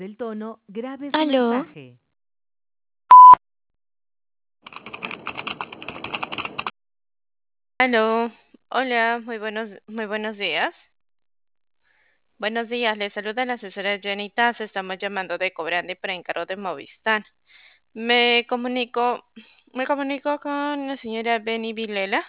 del tono, grabe su Aló. mensaje. Aló, hola, muy buenos días. Buenos días, les saluda la asesora Jenny Taz. Estamos llamando de Cobrande para encargo de Movistar. Me comunico, me comunico con la señora Beni Vilela.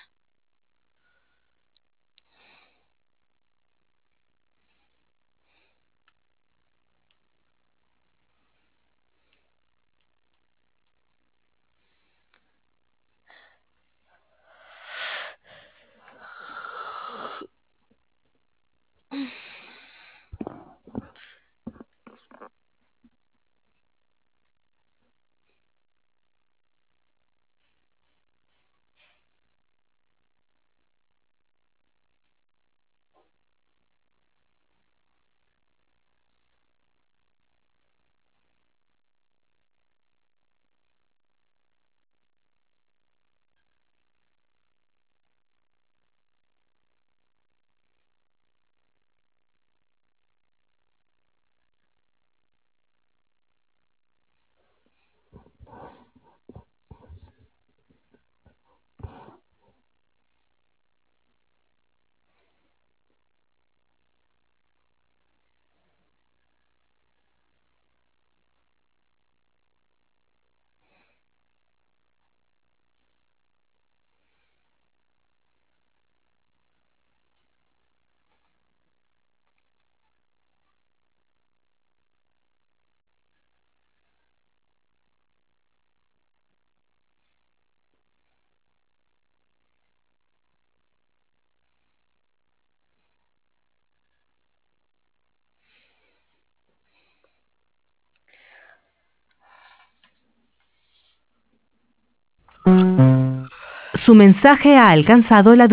Su mensaje ha alcanzado la